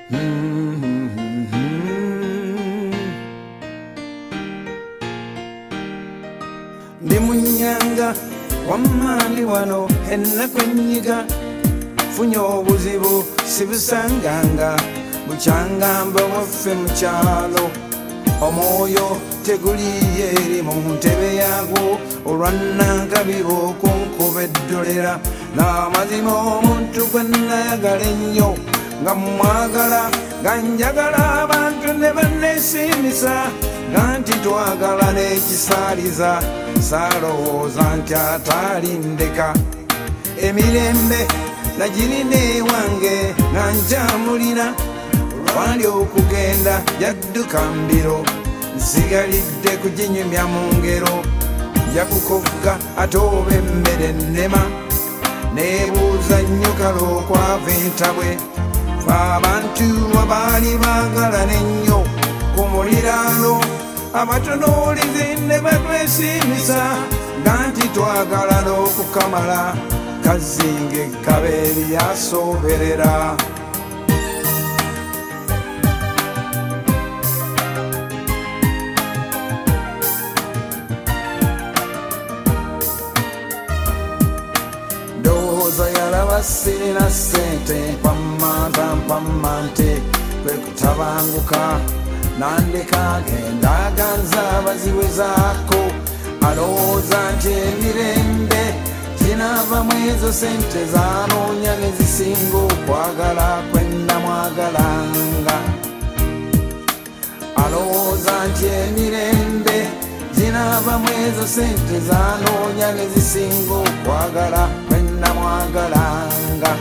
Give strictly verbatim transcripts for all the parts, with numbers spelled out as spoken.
Ndi munyanga wamani wano enakwenyiga funye obuzibu sibusanganga bukyangamba waffe mukyalo omwoyo teguliye eri mu ntebe yagwo olwannakabira okunkuba eddolera n'amazima omuntu gwe nayagala ennyo nga mwagala nga njagala abantu ne banneesiimisa nga nti twagala n'ekisaaliza saalowooza nti ataalindeka emirembe nagirina ewange nga njamulina olwali okugenda yadduka mbiro nsigalidde kuginyumya mu ngero yakukogga ate oba emmere nnema neebuuza nnyo kale okwava entabwe fe abantu abaali baagalana ennyo ku muliraano abatunuulizi ne batwesiimisa nga nti twagalana okukamala kazinga ekkaba eryasoberera ndowooza yalaba sirina ssente mpammanta mpammante kwe kutabanguka nandeka genda aganza abaziwezaako alowooza nti emirembe ginaava mu ezo sente zanoonya ne zisinga okwagala kwennamwagalanga alowooza nti emirembe ginaava mu ezo sente zanoonya ne zisinga okwagala kwennamwagalanga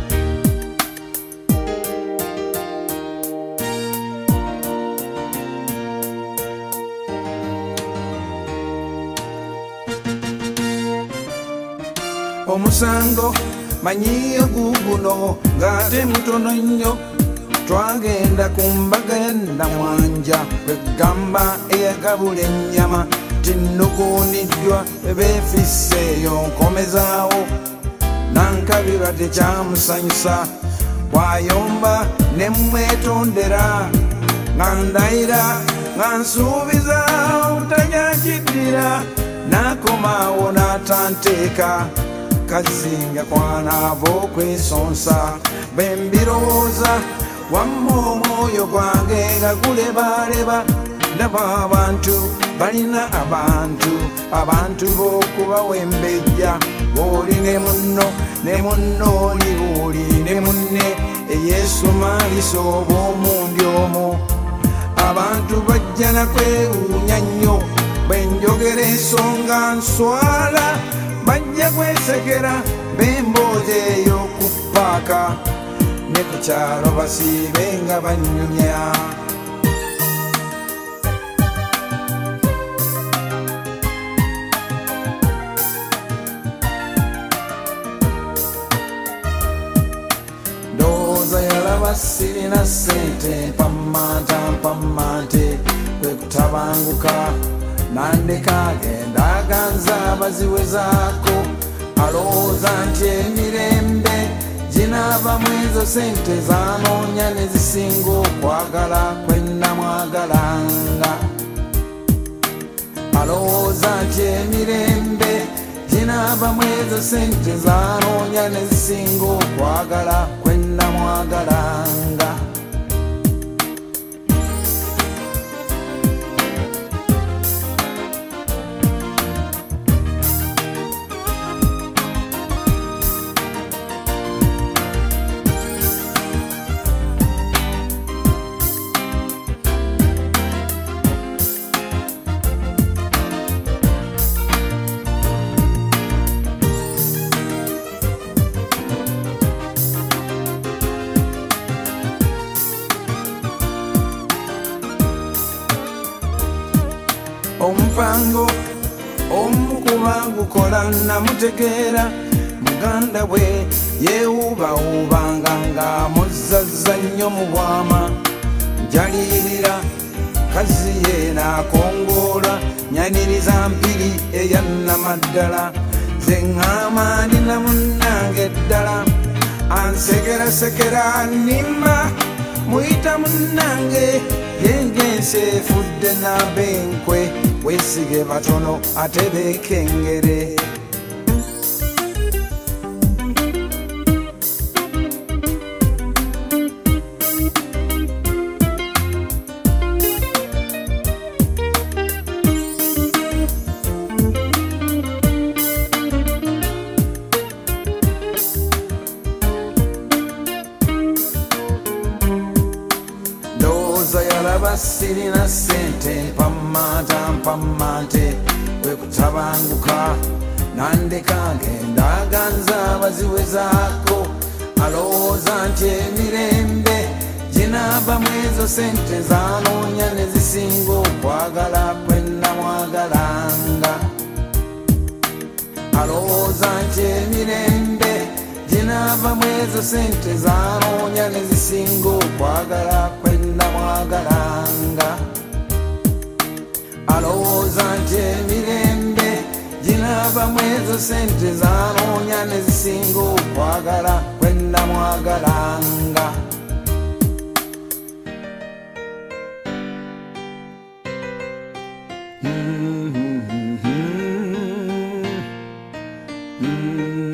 omusango manyiyo guguno ng'ate mutono nnyo twagenda ku mbaga ya namwanja kwegamba eyagabula ennyama tinnukuuniddwa beefisseeyo nkomezaawo nankabirwa tekyamusanyusa bwayomba ne mmwetondera nga ndayira nga nsuubiza obutanyakiddira nakomaawo n'atanteeka kazinga kwanaava okwesonsa bwe mbirowooza wamma omwoyo gwange nga gulebaleba ndaba abantu balina abantu abantu b'okubawa embejja bw'oli ne munno ne munno oli bw'oli ne munne eyeesumaalisa oba omundi omwo abantu bajja nakwewuunya nnyo bwe njogera ensonga nswala bajja kwesekera bemboozi eyo ku paaka ne ku kyalo basiibe nga banyumya ndowooza yalaba sirina ssente mpammanta mpammante kwe kutabanguka nandeka agenda aganza abaziwezaako alowooza nti emirembe ginaava mu ezo sente zanoonya ne zisinga okwagala kwennamwagalanga alowooza nti emirembe ginaava mu ezo sente zanoonya ne zisinga okwagala kwennamwagalanga omupango omukuba gukola namutegeera muganda bwe yeewuubawuubanga ng'amuzazza nnyo mu bwama njalirira kazi ye n'akongoola nyaniriza mpiri eyannamaddala ze ŋŋaama ndina munnange eddala ansekerasekera nnimma muyita munnange yengensi efudde n'abenkwe weesige batono ate beekengere yalaba sirina sente mpammanta mpammante kwekutabanguka nandeka ngenda ganza baziwezaako alowooza nti emirembe ginaava mu ezo sente zanoonya ne zisinga okwagala kwe namwagalanga alowooza nti emirembe ginaava mu ezo sente zanoonya ne zisinga okwagala kwe namwagalanga alowooza nti emirembe ginaava mu ezo sente zanoonya ne zisinga okwagala kwe namwagalanga Mm-hmm. Mm-hmm.